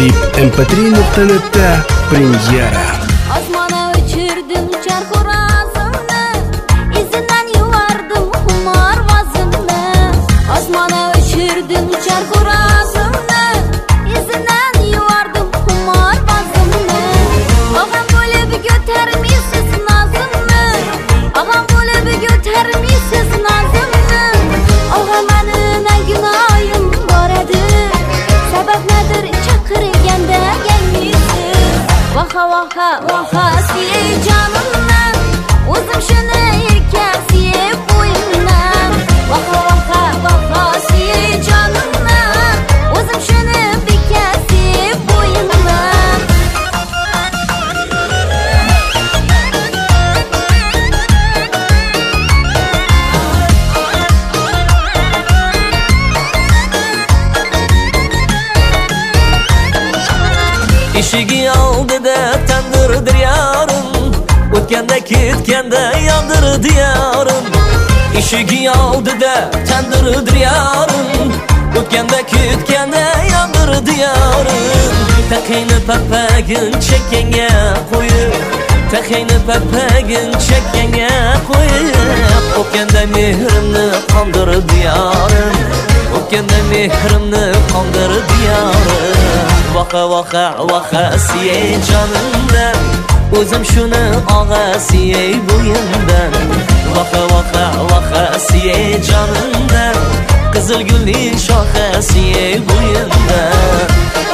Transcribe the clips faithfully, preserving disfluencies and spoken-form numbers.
vip em p три nuqta net'da premyera. Osmona uchirdim charxorazimni, izidan yuvardim xumor vazimni. Osmona uchirdim charxorazimni, izidan yuvardim xumor vazimni. Og'am bo'lib ko'tarmisiz nazimni, og'am bo'lib ko'tarmisiz nazimni. Og'am meni gunoyim bor edi, sabab nedir chaqirganda gelmisiz. Vaha vaha vaha siye canımdan, o'zim shuni erkak siye bo'yimdan. Vaha vaha vaha siye canımdan, o'zim shuni bekar siye bo'yimdan. Eshigi oldida tandirdir yarim, o'tganda ketganda yondirdi yarim. Eshigi oldida tandirdir yarim, o'tganda ketganda yondirdi yarim. Taqayni papagin chekkanga qo'yib, taqayni papagin chekkanga qo'yib, o'tganda mehrimni qondirdi yarim, o'tganda mehrimni qondirdi yarim. Vaha vaha vaha siye canımdan, o'zim shuni og'asiye bo'yimdan. Vaha vaha vaha siye canımdan, qizil gulning shoxasiye bo'yimdan.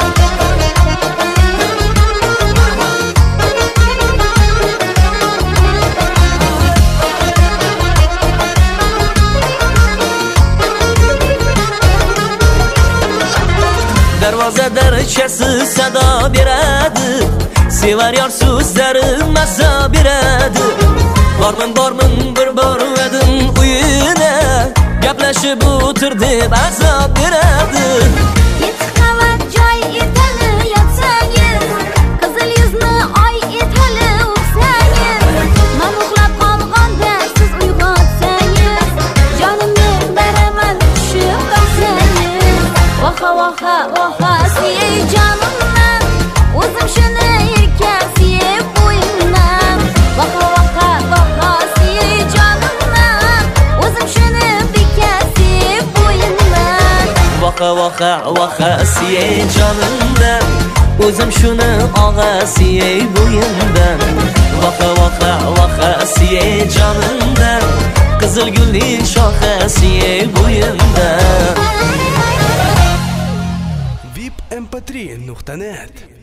Darvoza darchasi sado beradi, sevar yor so'zlari maza beradi. Bormin bormin bir bormadim uyina, gaplashib o'tir deb azob beradi. Yetti qavat joy etali yotsangiz, qizil yuzni oy etali o'psangiz, men uxlab qolganda siz uyg'otsangiz, jonimni beraman tushib qolsangiz. Vaha vaha vaha siye canımdan, o'zim shuni erkak siye bo'yimdan. Vaha vaha vaha siye canımdan, o'zim shuni bekar siye bo'yimdan. Vaha vaha vaha siye canımdan, o'zim shuni og'asiye bo'yimdan. Vaha vaha vaha siye canımdan, qizil gulning shoxasiye bo'yimdan. vip em p три nuqta net